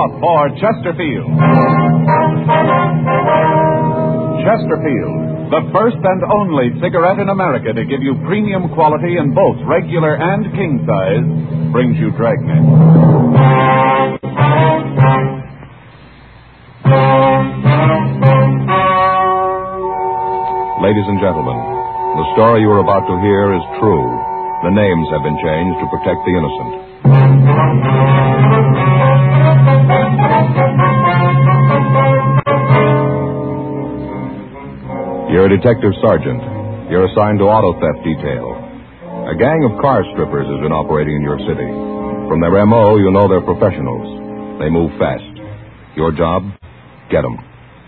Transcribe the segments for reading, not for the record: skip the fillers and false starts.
for Chesterfield. Chesterfield, the first and only cigarette in America to give you premium quality in both regular and king size, brings you Dragnet. Ladies and gentlemen, the story you are about to hear is true. The names have been changed to protect the innocent. You're a detective sergeant. You're assigned to auto theft detail. A gang of car strippers has been operating in your city. From their M.O., you know they're professionals. They move fast. Your job? Get them.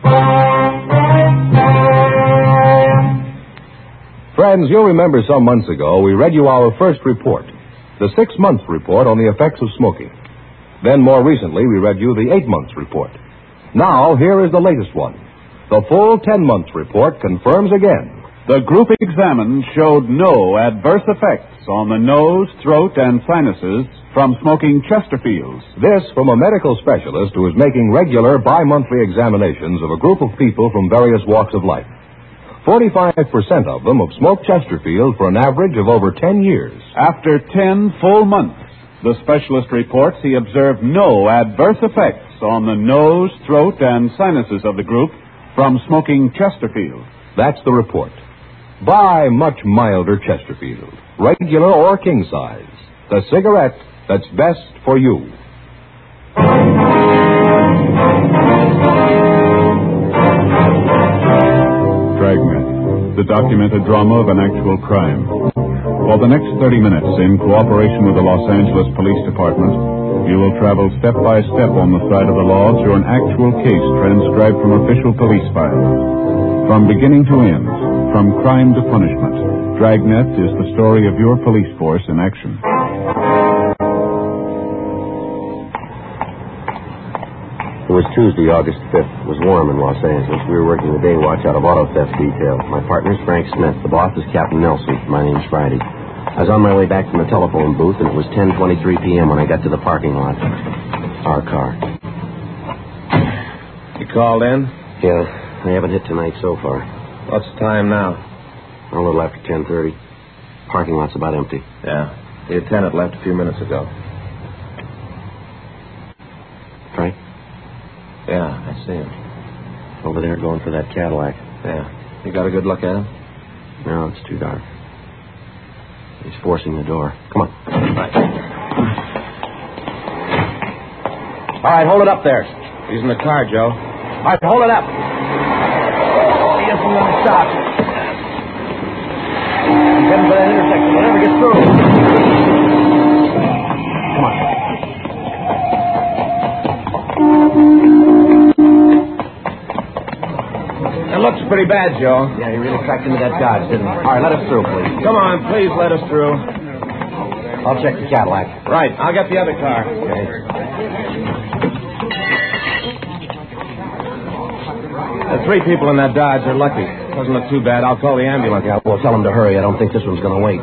Friends, you'll remember some months ago we read you our first report, the 6-month report on the effects of smoking. Then more recently we read you the 8-month report. Now here is the latest one. The full 10-month report confirms again. The group examined showed no adverse effects on the nose, throat, and sinuses from smoking Chesterfields. This from a medical specialist who is making regular bi-monthly examinations of a group of people from various walks of life. 45% of them have smoked Chesterfield for an average of over 10 years. After 10 full months, the specialist reports he observed no adverse effects on the nose, throat, and sinuses of the group from smoking Chesterfield. That's the report. Buy much milder Chesterfield, regular or king size. The cigarette that's best for you. Dragnet, the documented drama of an actual crime. For the next 30 minutes, in cooperation with the Los Angeles Police Department, you will travel step by step on the side of the law through an actual case transcribed from official police files. From beginning to end, from crime to punishment, Dragnet is the story of your police force in action. It was Tuesday, August 5th. It was warm in Los Angeles. We were working the day watch out of auto theft detail. My partner's Frank Smith. The boss is Captain Nelson. My name's Friday. I was on my way back from the telephone booth, and it was 10:23 p.m. when I got to the parking lot. Our car. You called in? Yeah, I haven't hit tonight so far. What's the time now? A little after 10:30. Parking lot's about empty. Yeah. The attendant left a few minutes ago. Frank? Yeah, I see him. Over there going for that Cadillac. Yeah. You got a good look at him? No, it's too dark. He's forcing the door. Come on. Right. All right, hold it up there. He's in the car, Joe. All right, hold it up. He isn't going to stop. He's heading for that intersection. We'll never get through. Come on. It looks pretty bad, Joe. Yeah, he really cracked into that Dodge, didn't he? All right, let us through, please. Come on, please let us through. I'll check the Cadillac. Right, I'll get the other car. Okay. The 3 people in that Dodge are lucky. Doesn't look too bad. I'll call the ambulance. Yeah, well, tell him to hurry. I don't think this one's going to wait.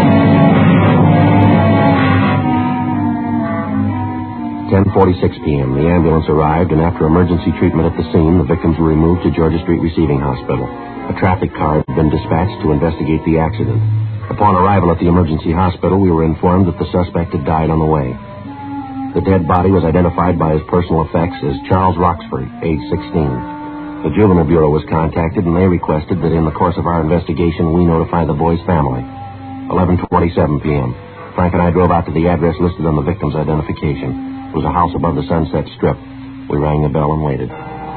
10:46 p.m. The ambulance arrived, and after emergency treatment at the scene, the victims were removed to Georgia Street Receiving Hospital. A traffic car had been dispatched to investigate the accident. Upon arrival at the emergency hospital, we were informed that the suspect had died on the way. The dead body was identified by his personal effects as Charles Roxford, age 16. The Juvenile Bureau was contacted, and they requested that in the course of our investigation, we notify the boy's family. 11:27 p.m. Frank and I drove out to the address listed on the victim's identification. It was a house above the Sunset Strip. We rang the bell and waited.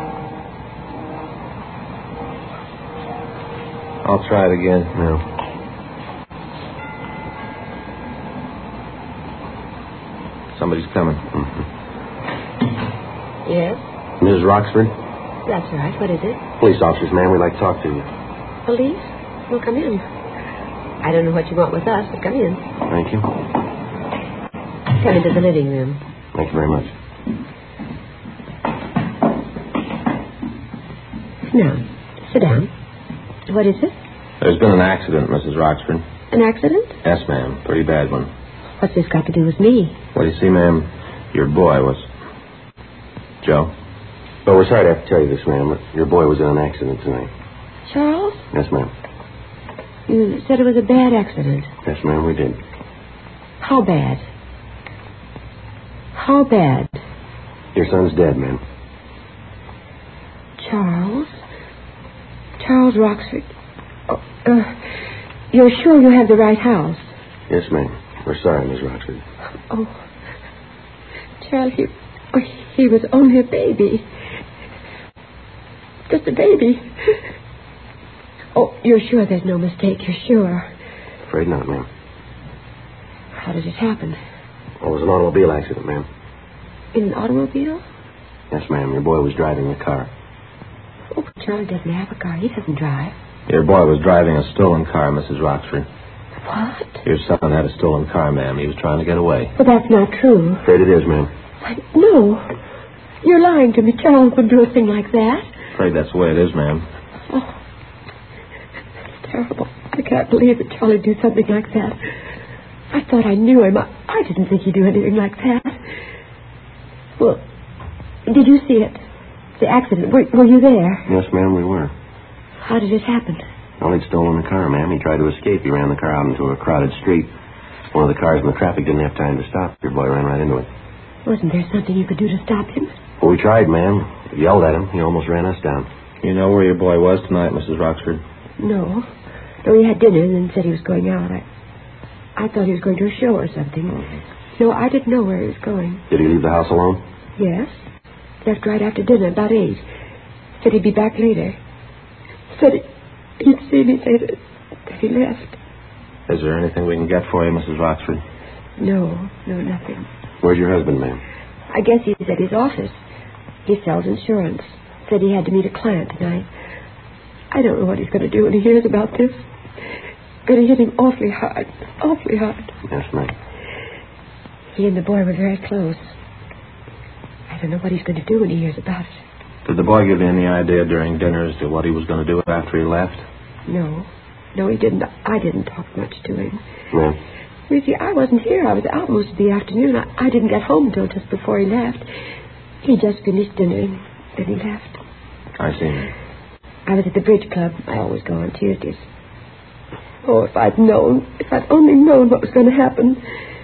I'll try it again. No. Somebody's coming. Mm-hmm. Yes, Ms. Roxford? that's right. What is it? Police officers, ma'am. We'd like to talk to you. Police? Well, come in. I don't know what you want with us, but come in. Thank you. Come into the living room. Thank you very much. Now, sit down. What is it? There's been an accident, Mrs. Roxford. An accident? Yes, ma'am. Pretty bad one. What's this got to do with me? Well, you see, ma'am, your boy was... Joe. Well, we're sorry to have to tell you this, ma'am, but your boy was in an accident tonight. Charles? Yes, ma'am. You said it was a bad accident. Yes, ma'am, we did. How bad? How bad? Your son's dead, ma'am. Charles? Charles Roxford. Oh, you're sure you have the right house? Yes, ma'am. We're sorry, Miss Roxford. Oh, Charles, he was only a baby. Just a baby. Oh, you're sure there's no mistake? You're sure? Afraid not, ma'am. How did it happen? Well, it was an automobile accident, ma'am. In an automobile? Yes, ma'am. Your boy was driving the car. Oh, but Charlie doesn't have a car. He doesn't drive. Your boy was driving a stolen car, Mrs. Roxford. What? Your son had a stolen car, ma'am. He was trying to get away. But that's not true. Afraid it is, ma'am. No. You're lying to me. Charles would do a thing like that. Afraid that's the way it is, ma'am. Oh, that's terrible. I can't believe that Charlie'd do something like that. I thought I knew him. I didn't think he'd do anything like that. Well, did you see it? The accident. Were you there? Yes, ma'am, we were. How did it happen? Well, he'd stolen the car, ma'am. He tried to escape. He ran the car out into a crowded street. One of the cars in the traffic didn't have time to stop. Your boy ran right into it. Wasn't there something you could do to stop him? Well, we tried, ma'am. We yelled at him. He almost ran us down. You know where your boy was tonight, Mrs. Roxford? No. No, he had dinner and then said he was going out. I thought he was going to a show or something. Mm-hmm. No, I didn't know where he was going. Did he leave the house alone? Yes. Left right after dinner, about 8. Said he'd be back later. Said he'd see me later. That he left. Is there anything we can get for you, Mrs. Roxford? No, nothing. Where's your husband, ma'am? I guess he's at his office. He sells insurance. Said he had to meet a client tonight. I don't know what he's going to do when he hears about this. Going to hit him awfully hard. Awfully hard. Yes, ma'am. He and the boy were very close. I don't know what he's going to do when he hears about it. Did the boy give you any idea during dinner as to what he was going to do after he left? No, he didn't. I didn't talk much to him. Ma'am? You see, I wasn't here. I was out most of the afternoon. I didn't get home until just before he left. He just finished dinner and then he left. I see. I was at the bridge club. I always go on Tuesdays. Oh, if I'd only known what was going to happen.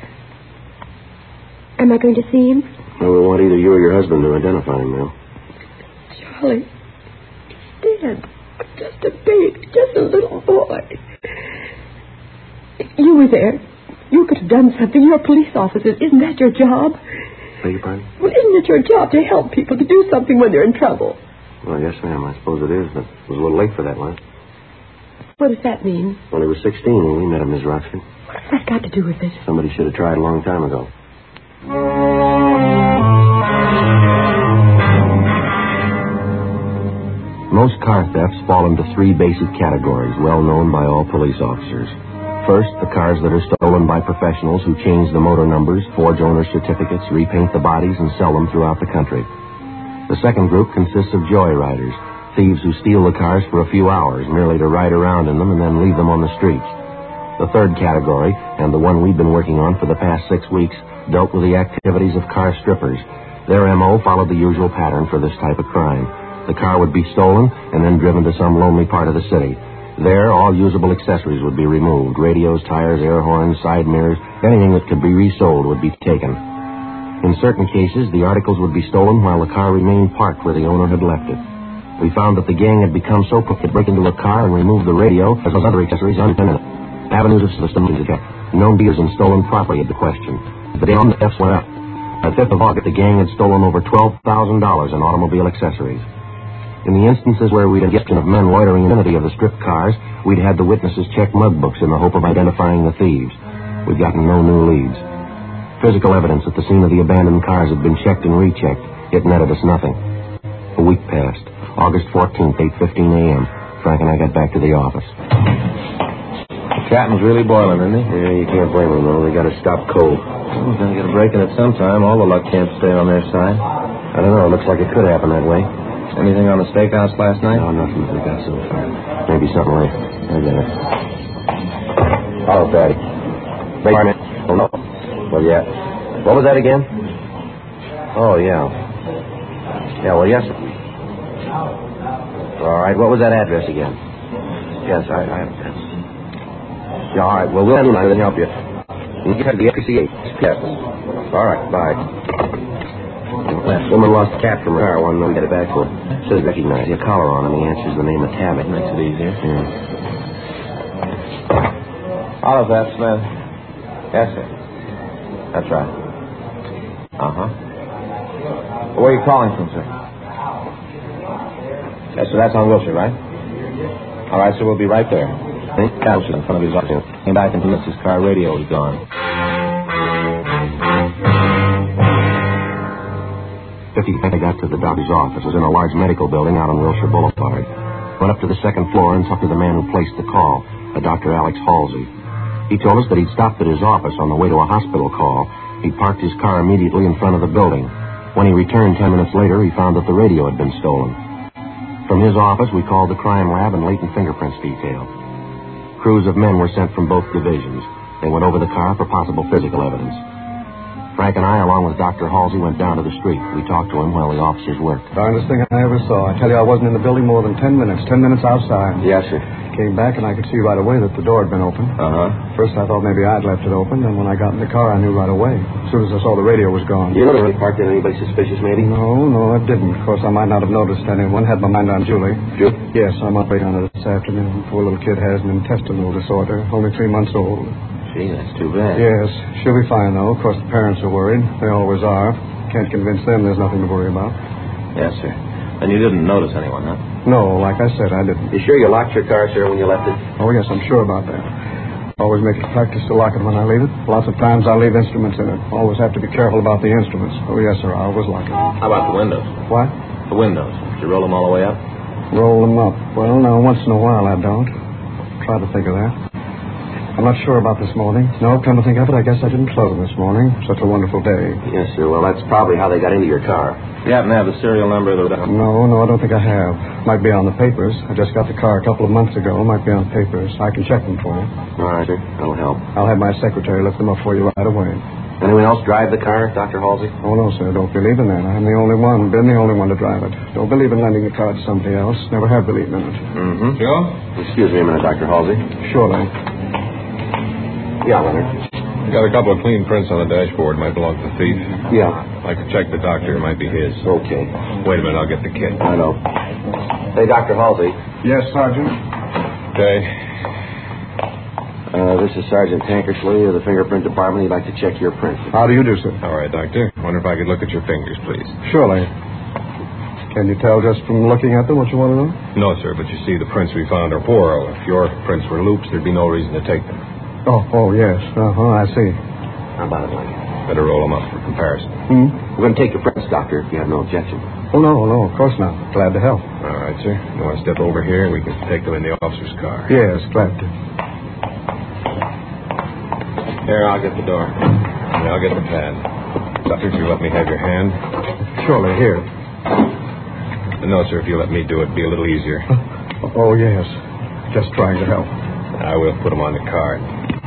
Am I going to see him? Well, we want either you or your husband to identify him, ma'am. Charlie, he's dead. Just a baby, just a little boy. You were there. You could have done something. You're police officers. Isn't that your job? Beg your pardon? Well, isn't it your job to help people, to do something when they're in trouble? Well, yes, ma'am. I suppose it is, but it was a little late for that, wasn't it? What does that mean? Well, he was 16 when we met him, Miss Roxford. What has that got to do with it? Somebody should have tried a long time ago. Most car thefts fall into 3 basic categories, well known by all police officers. First, the cars that are stolen by professionals who change the motor numbers, forge owner certificates, repaint the bodies, and sell them throughout the country. The second group consists of joyriders, thieves who steal the cars for a few hours, merely to ride around in them and then leave them on the streets. The third category, and the one we've been working on for the past 6 weeks, dealt with the activities of car strippers. Their M.O. followed the usual pattern for this type of crime. The car would be stolen and then driven to some lonely part of the city. There, all usable accessories would be removed. Radios, tires, air horns, side mirrors, anything that could be resold would be taken. In certain cases, the articles would be stolen while the car remained parked where the owner had left it. We found that the gang had become so quick to break into a car and remove the radio as well as other accessories unattended. Avenues of system to get known dealers in stolen property at the question. The day on the thefts went up. On the 5th of August, the gang had stolen over $12,000 in automobile accessories. In the instances where we'd had suggestion of men loitering in the vicinity of the stripped cars, we'd had the witnesses check mug books in the hope of identifying the thieves. We'd gotten no new leads. Physical evidence at the scene of the abandoned cars had been checked and rechecked. It netted us nothing. A week passed. August 14th, 8:15 a.m. Frank and I got back to the office. Captain's really boiling, isn't he? Yeah, you can't blame him, though. They got to stop cold. He's going to get a break in it sometime. All the luck can't stay on their side. I don't know. It looks like it could happen that way. Anything on the steakhouse last night? No, nothing that we got so far. Maybe something late. I get it. Oh, Daddy. Beg your pardon? Oh, no. Well, yeah. What was that again? Oh, yeah. Yeah, well, yes. All right, what was that address again? Yes, I yeah, all right, well, we'll send and help you. You get to the FCA. Yes. All right, bye. That woman lost a cat from her car. One of them get it back to her. Says recognize your collar on, and he answers the name of Tabby. Makes it easier. Yeah. All of that, Smith. Yes, sir. That's right. Uh-huh. Where are you calling from, sir? Yes, so that's on Wilshire, right? All right, so we'll be right there. Wilshire in front of his office. Came back and noticed his car radio was gone. 50 got to the doctor's office. It was in a large medical building out on Wilshire Boulevard. Went up to the second floor and talked to the man who placed the call, a Dr. Alex Halsey. He told us that he'd stopped at his office on the way to a hospital call. He'd parked his car immediately in front of the building. When he returned 10 minutes later, he found that the radio had been stolen. From his office, we called the crime lab and latent fingerprints detail. Crews of men were sent from both divisions. They went over the car for possible physical evidence. Frank and I, along with Dr. Halsey, went down to the street. We talked to him while the officers worked. Darndest thing I ever saw. I tell you, I wasn't in the building more than 10 minutes. 10 minutes outside. Yes, sir. Came back, and I could see right away that the door had been opened. Uh-huh. First, I thought maybe I'd left it open, and when I got in the car, I knew right away. As soon as I saw the radio was gone. You know they parked in anybody suspicious, maybe? No, I didn't. Of course, I might not have noticed anyone. Had my mind on Julie. Julie? Yes, I'm up late on her this afternoon. Poor little kid has an intestinal disorder. Only 3 months old. Gee, that's too bad. Yes, she'll be fine, though. Of course, the parents are worried. They always are. Can't convince them there's nothing to worry about. Yes, sir. And you didn't notice anyone, huh? No, like I said, I didn't. You sure you locked your car, sir, when you left it? Oh, yes, I'm sure about that. Always make it practice to lock it when I leave it. Lots of times I leave instruments in it. Always have to be careful about the instruments. Oh, yes, sir, I always lock it. How about the windows? What? The windows. Did you roll them all the way up? Roll them up. Well, now, once in a while I don't. Try to think of that. I'm not sure about this morning. No, come to think of it, I guess I didn't close them this morning. Such a wonderful day. Yes, sir. Well, that's probably how they got into your car. You happen to have the serial number of the... No, I don't think I have. Might be on the papers. I just got the car a couple of months ago. Might be on the papers. I can check them for you. All right, sir. That'll help. I'll have my secretary lift them up for you right away. Anyone else drive the car, Dr. Halsey? Oh, no, sir. Don't believe in that. I'm the only one. Been the only one to drive it. Don't believe in lending the car to somebody else. Never have believed in it. Mm-hmm. Joe? Excuse me a minute, Dr. Halsey. Surely. Yeah, Leonard. Got a couple of clean prints on the dashboard. Might belong to the thief. Yeah. I could check the doctor. It might be his. Okay. Wait a minute. I'll get the kit. I know. Hey, Dr. Halsey. Yes, Sergeant. Okay. This is Sergeant Tankersley of the Fingerprint Department. He'd like to check your print. How do you do, sir? All right, Doctor. Wonder if I could look at your fingers, please. Surely. Can you tell just from looking at them what you want to know? No, sir, but you see, the prints we found are poor. If your prints were loops, there'd be no reason to take them. Oh, yes. I see. How about it, Mike? Better roll them up for comparison. We're going to take your prints, Doctor, if you have no objection. Oh, no, of course not. Glad to help. All right, sir. You want to step over here and we can take them in the officer's car? Yes, glad to. Here, I'll get the door. Yeah, I'll get the pad. Doctor, if you let me have your hand. Surely, here. No, sir, if you let me do it, it'd be a little easier. Oh, yes. Just trying to help. I will put them on the card.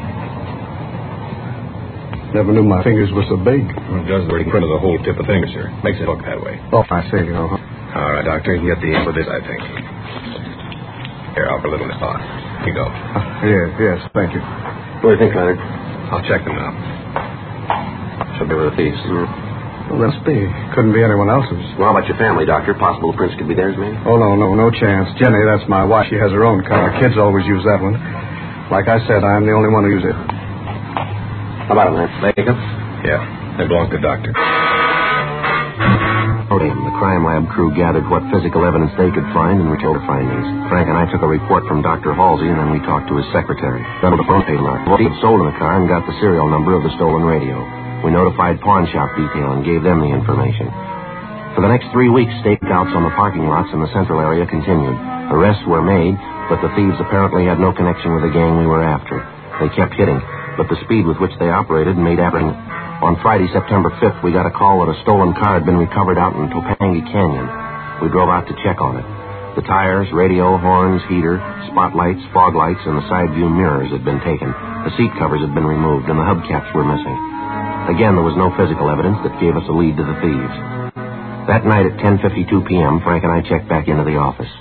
Never knew my fingers were so big. Well, it does the print of the whole tip of the finger, sir. Makes it look that way. Oh, I see. All right, Doctor, you get the ink with this, I think. Here, I'll put a little nip on. Here you go. Yes, thank you. What do you think, Leonard? I'll check them now. Should be with the thieves. Well, let's be. Couldn't be anyone else's. Well, how about your family, Doctor? Possible prints could be theirs, maybe? Oh, no chance. Jenny, that's my wife. She has her own car. Kids always use that one. Like I said, I'm the only one who uses it. How about it, man? Make them? Yeah, they belong to the doctor. The crime lab crew gathered what physical evidence they could find and returned the findings. Frank and I took a report from Dr. Halsey, and then we talked to his secretary. Then the phone paid he had sold in the car and got the serial number of the stolen radio. We notified pawn shop detail and gave them the information. For the next 3 weeks, stakeouts on the parking lots in the central area continued. Arrests were made, but the thieves apparently had no connection with the gang we were after. They kept hitting, but the speed with which they operated made apprehension. On Friday, September 5th, we got a call that a stolen car had been recovered out in Topanga Canyon. We drove out to check on it. The tires, radio, horns, heater, spotlights, fog lights, and the side view mirrors had been taken. The seat covers had been removed, and the hubcaps were missing. Again, there was no physical evidence that gave us a lead to the thieves. That night at 10:52 p.m., Frank and I checked back into the office.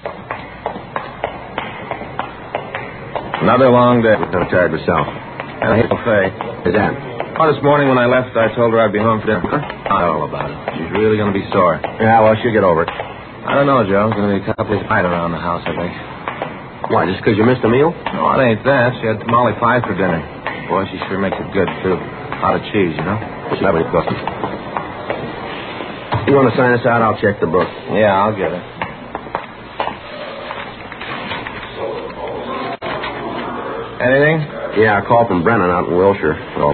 Another long day. I'm tired myself. And I hate to say. Is that? Oh, this morning when I left, I told her I'd be home for dinner. I know all about it. She's really going to be sore. Yeah, well, she'll get over it. I don't know, Joe. It's going to be a couple of nights around the house, I think. Why, just because you missed a meal? No, it ain't that. She had tamale pie for dinner. Boy, she sure makes it good, too. Pot of cheese, you know? That was good. You want to sign us out? I'll check the book. Yeah, I'll get it. Anything? Yeah, a call from Brennan out in Wilshire. Oh.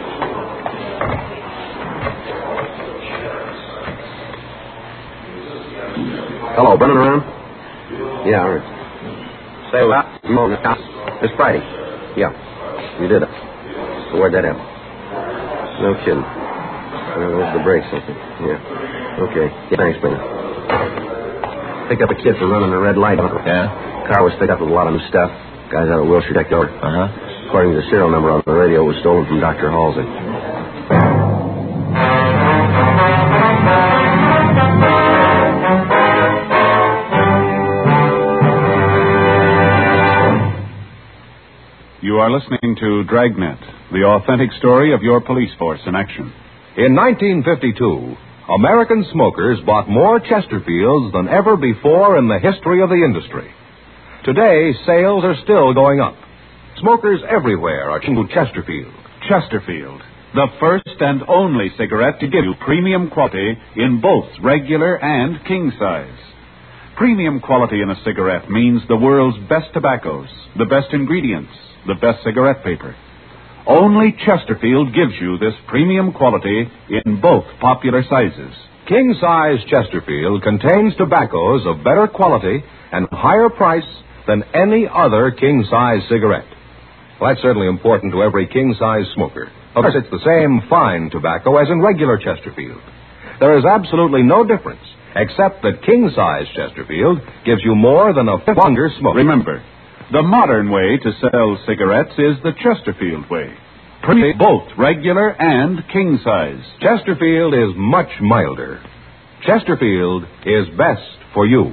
Hello, Brennan around? Yeah, all right. Say what? No, it's Friday. Yeah, you did it. So where'd that happen? No kidding. There's the brakes, something. Yeah. Okay. Yeah, thanks, Brennan. Picked up a kid for running a red light. Yeah? Car was picked up with a lot of new stuff. Guys out of Wilshire checked over. Uh-huh. According to the serial number on the radio, it was stolen from Dr. Halsey. You are listening to Dragnet, the authentic story of your police force in action. In 1952, American smokers bought more Chesterfields than ever before in the history of the industry. Today, sales are still going up. Smokers everywhere are choosing Chesterfield. Chesterfield, the first and only cigarette to give you premium quality in both regular and king size. Premium quality in a cigarette means the world's best tobaccos, the best ingredients, the best cigarette paper. Only Chesterfield gives you this premium quality in both popular sizes. King-size Chesterfield contains tobaccos of better quality and higher price than any other king-size cigarette. Well, that's certainly important to every king-size smoker. Of course, it's the same fine tobacco as in regular Chesterfield. There is absolutely no difference, except that king-size Chesterfield gives you more than a fifth longer smoke. Remember, the modern way to sell cigarettes is the Chesterfield way. Both regular and king size. Chesterfield is much milder. Chesterfield is best for you.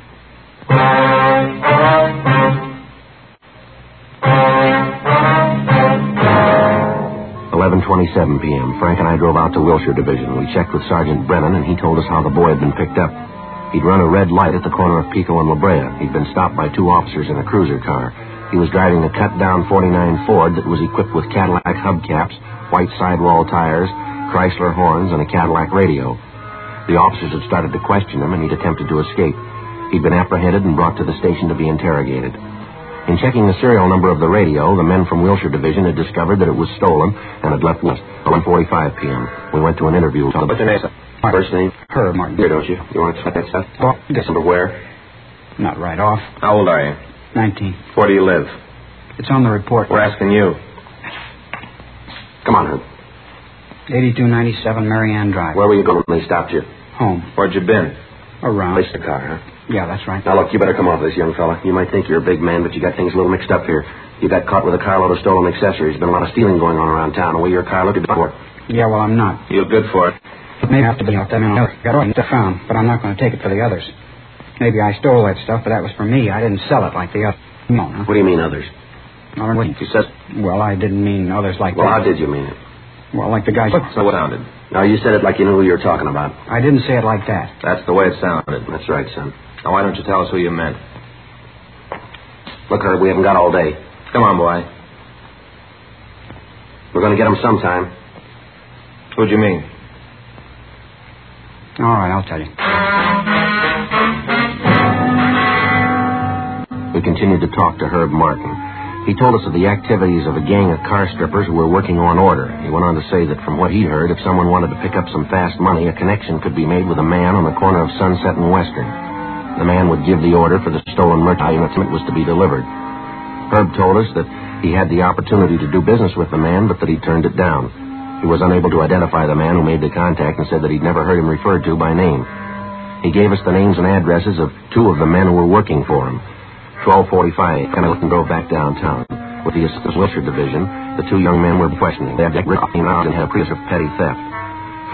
11:27 p.m. Frank and I drove out to Wilshire Division. We checked with Sergeant Brennan, and he told us how the boy had been picked up. He'd run a red light at the corner of Pico and La Brea. He'd been stopped by two officers in a cruiser car. He was driving a cut-down 49 Ford that was equipped with Cadillac hubcaps, white sidewall tires, Chrysler horns, and a Cadillac radio. The officers had started to question him, and he'd attempted to escape. He'd been apprehended and brought to the station to be interrogated. In checking the serial number of the radio, the men from Wilshire Division had discovered that it was stolen and had left west at 1:45 p.m. We went to an interview. What's your name, sir? First name? Herb Martin. Here, don't you? You want to check that stuff? Oh, Guess number where? Not right off. How old are you? 19. Where do you live? It's on the report. We're asking you. Come on, Herb. 8297 Marianne Drive. Where were you going when they stopped you? Home. Where'd you been? Around. Placed the car, huh? Yeah, that's right. Now, look, you better come off this, young fella. You might think you're a big man, but you got things a little mixed up here. You got caught with a carload of stolen accessories. Been a lot of stealing going on around town. The way your car looked, you'd be for it. Yeah, well, I'm not. You look good for it. Maybe I have to be out there. I got it found, but I'm not going to take it for the others. Maybe I stole that stuff, but that was for me. I didn't sell it like the others. No, no. What do you mean, others? He says, well, I didn't mean others like Well, that. how did you mean it? Well, like the guy... So what sounded? No, you said it like you knew who you were talking about. I didn't say it like that. That's the way it sounded. That's right, son. Now, why don't you tell us who you meant? Look, Herb, we haven't got all day. Come on, boy. We're going to get them sometime. Who'd you mean? All right, I'll tell you. We continued to talk to Herb Martin. He told us of the activities of a gang of car strippers who were working on order. He went on to say that from what he'd heard, if someone wanted to pick up some fast money, a connection could be made with a man on the corner of Sunset and Western. The man would give the order for the stolen merchandise that was to be delivered. Herb told us that he had the opportunity to do business with the man, but that he turned it down. He was unable to identify the man who made the contact and said that he'd never heard him referred to by name. He gave us the names and addresses of two of the men who were working for him. 12:45, and drove back downtown. With the Wilshire Division, the two young men were questioning. They had and had a previous of petty theft.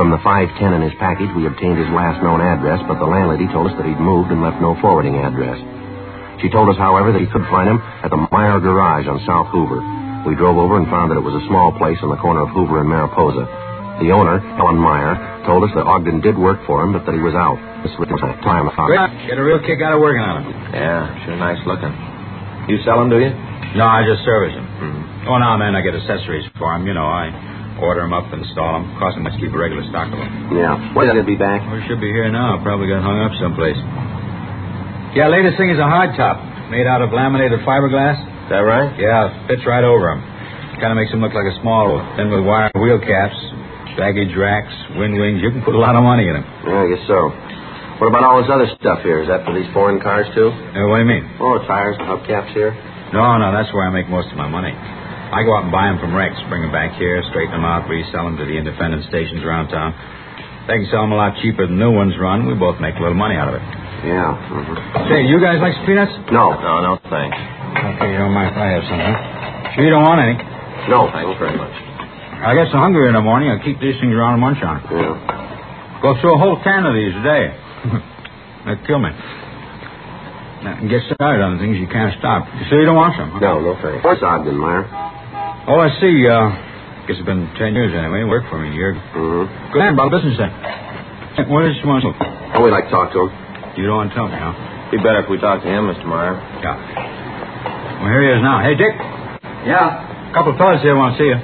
From the 510 in his package, we obtained his last known address, but the landlady told us that he'd moved and left no forwarding address. She told us, however, that he could find him at the Meyer Garage on South Hoover. We drove over and found that it was a small place on the corner of Hoover and Mariposa. The owner, Helen Meyer, told us that Ogden did work for him, but that he was out. This was the time. Get a real kick out of working on him. Yeah, sure nice looking. You sell them, do you? No, I just service him. Oh, now and then I get accessories for him. You know, I order them up, install them. Cost him much to keep a regular stock of them. Yeah. When will he be back? We should be here now. Probably got hung up someplace. Yeah, latest thing is a hardtop made out of laminated fiberglass. Is that right? Yeah, fits right over him. Kind of makes him look like a small one. Then with wire wheel caps, baggage racks, wind wings, you can put a lot of money in him. Yeah, I guess so. What about all this other stuff here? Is that for these foreign cars, too? What do you mean? Oh, tires and hubcaps here. No, that's where I make most of my money. I go out and buy them from wrecks, bring them back here, straighten them out, resell them to the independent stations around town. They can sell them a lot cheaper than new ones run. We both make a little money out of it. Yeah. Say, you guys like some peanuts? No. No, thanks. Okay, you don't mind if I have some, huh? Sure you don't want any? No. Thanks very much. I get so hungry in the morning, I keep these things around and munch on them. Yeah. Go through a whole can of these a day. They kill me. And get started on things you can't stop. You sure you don't want some? Huh? No, thanks. What's Ogden, Meyer? Oh, I see. Guess it's been 10 years anyway. Worked for me a year. Mm-hmm. Good man, about business then. What is you want to? Oh, we'd like to talk to him. You don't want to tell me, huh? Be better if we talked to him, Mr. Meyer. Yeah. Well, here he is now. Hey, Dick. Yeah? A couple of fellas here want to see you.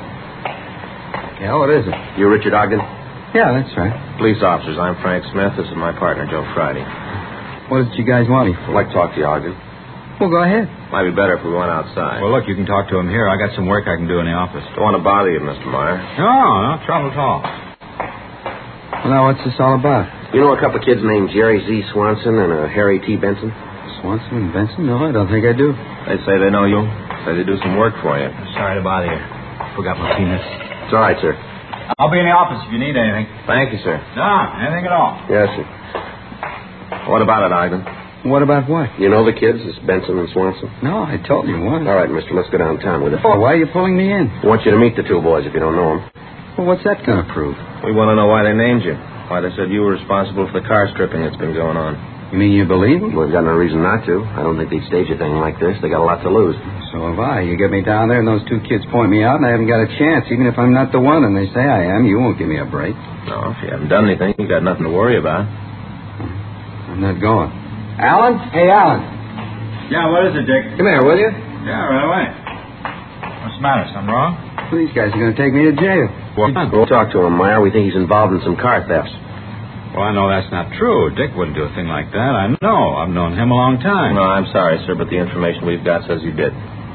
Yeah, what is it? You Richard Ogden? Yeah, that's right. Police officers, I'm Frank Smith. This is my partner, Joe Friday. What did you guys want me for? I'd like to talk to you, Ogden. Well, go ahead. Might be better if we went outside. Well, look, you can talk to him here. I got some work I can do in the office. Don't want to bother you, Mr. Meyer. No trouble at all. Well, now, what's this all about? You know a couple of kids named Jerry Z. Swanson and Harry T. Benson? Swanson and Benson? No, I don't think I do. They say they know you. Say they do some work for you. Sorry to bother you. Forgot my peanuts. It's all right, sir. I'll be in the office if you need anything. Thank you, sir. No, anything at all. Yes, sir. What about it, Ogden? What about what? You know the kids? It's Benson and Swanson? No, I told you what. All right, mister, let's go downtown with it. Oh, why are you pulling me in? I want you to meet the two boys if you don't know them. Well, what's that going to prove? We want to know why they named you. Why they said you were responsible for the car stripping that's been going on. You mean you believe them? Well, we've got no reason not to. I don't think they'd stage a thing like this. They got a lot to lose. So have I. You get me down there and those two kids point me out and I haven't got a chance. Even if I'm not the one and they say I am, you won't give me a break. No, if you haven't done anything, you got nothing to worry about. I'm not going. Alan? Hey, Alan. Yeah, what is it, Dick? Come here, will you? Yeah, right away. What's the matter? Something wrong? Well, these guys are going to take me to jail. We'll talk to him, Meyer. We think he's involved in some car thefts. Well, I know that's not true. Dick wouldn't do a thing like that. I know. I've known him a long time. No, I'm sorry, sir, but the information we've got says you did.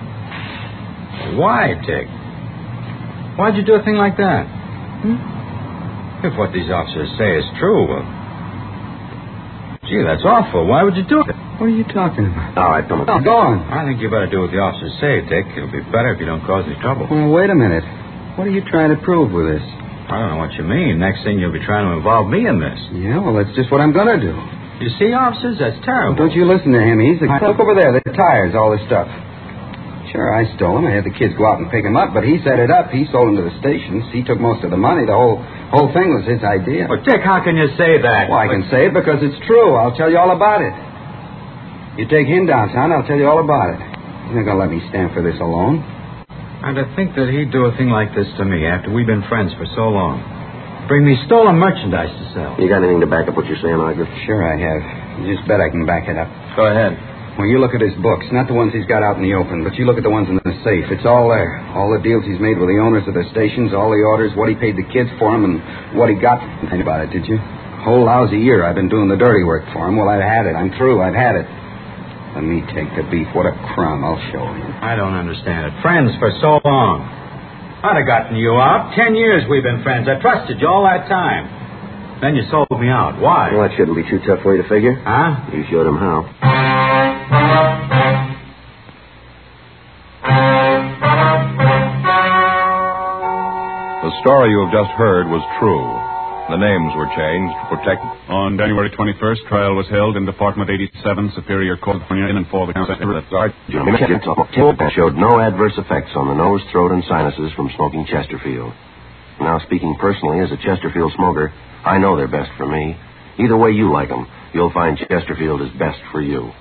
Why, Dick? Why'd you do a thing like that? If what these officers say is true, well... Gee, that's awful. Why would you do it? What are you talking about? All right, come on. Oh, go on. I think you better do what the officers say, Dick. It'll be better if you don't cause any trouble. Well, wait a minute. What are you trying to prove with this? I don't know what you mean. Next thing you'll be trying to involve me in this. Yeah, well, that's just what I'm going to do. You see, officers, that's terrible. Well, don't you listen to him. He's the... Look over there, the tires, all this stuff. Sure, I stole them. I had the kids go out and pick them up, but he set it up. He sold them to the stations. He took most of the money. The whole thing was his idea. Well, Dick, how can you say that? Well, I can say it because it's true. I'll tell you all about it. You take him downtown, I'll tell you all about it. You're not going to let me stand for this alone. And to think that he'd do a thing like this to me after we've been friends for so long. Bring me stolen merchandise to sell. You got anything to back up what you're saying, Ogden? Sure I have. You just bet I can back it up. Go ahead. Well, you look at his books, not the ones he's got out in the open, but you look at the ones in the safe. It's all there. All the deals he's made with the owners of the stations, all the orders, what he paid the kids for him, and what he got. Think about it, did you? Whole lousy year I've been doing the dirty work for him. Well, I've had it. I'm through. I've had it. Let me take the beef. What a crumb. I'll show you. I don't understand it. Friends for so long. I'd have gotten you out. 10 years we've been friends. I trusted you all that time. Then you sold me out. Why? Well, that shouldn't be too tough for you to figure. Huh? You showed him how. The story you have just heard was true. The names were changed to protect... On January 21st, trial was held in Department 87, Superior Court, California, in and for the county. Showed no adverse effects on the nose, throat, and sinuses from smoking Chesterfield. Now, speaking personally as a Chesterfield smoker, I know they're best for me. Either way you like them, you'll find Chesterfield is best for you.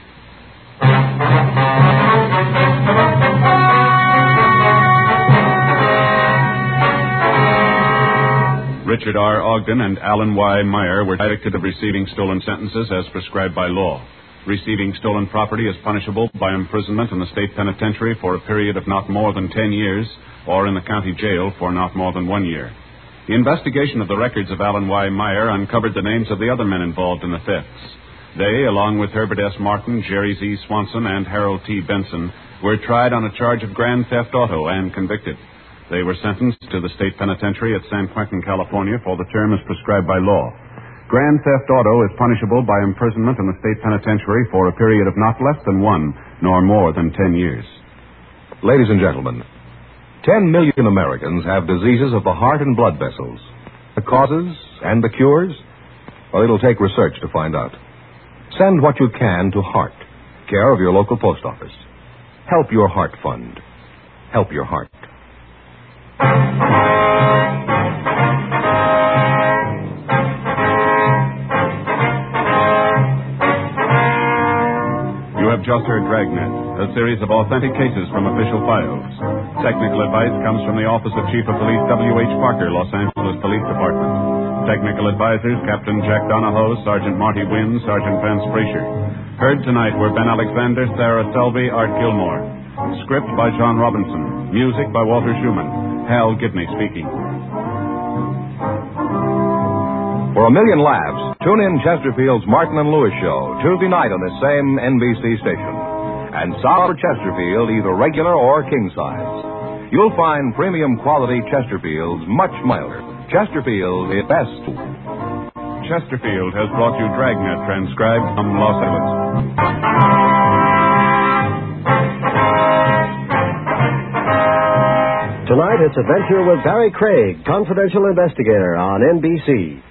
Richard R. Ogden and Alan Y. Meyer were convicted of receiving stolen sentences as prescribed by law. Receiving stolen property is punishable by imprisonment in the state penitentiary for a period of not more than 10 years, or in the county jail for not more than 1 year. The investigation of the records of Alan Y. Meyer uncovered the names of the other men involved in the thefts. They, along with Herbert S. Martin, Jerry Z. Swanson, and Harold T. Benson, were tried on a charge of grand theft auto and convicted. They were sentenced to the state penitentiary at San Quentin, California, for the term as prescribed by law. Grand theft auto is punishable by imprisonment in the state penitentiary for a period of not less than 1, nor more than 10 years. Ladies and gentlemen, 10 million Americans have diseases of the heart and blood vessels. The causes and the cures? Well, it'll take research to find out. Send what you can to Heart, care of your local post office. Help your heart fund. Help your heart. You have just heard Dragnet, a series of authentic cases from official files. Technical advice comes from the Office of Chief of Police W.H. Parker, Los Angeles Police Department. Technical advisors, Captain Jack Donahoe, Sergeant Marty Wynn, Sergeant Vance Frazier. Heard tonight were Ben Alexander, Sarah Selby, Art Gilmore. Script by John Robinson. Music by Walter Schumann. Hal Gibney speaking. For a million laughs, tune in Chesterfield's Martin and Lewis show Tuesday night on this same NBC station. And sour Chesterfield, either regular or king size. You'll find premium quality Chesterfields much milder. Chesterfield is best. Chesterfield has brought you Dragnet, transcribed from Los Angeles. Tonight, it's Adventure with Barry Craig, confidential investigator on NBC.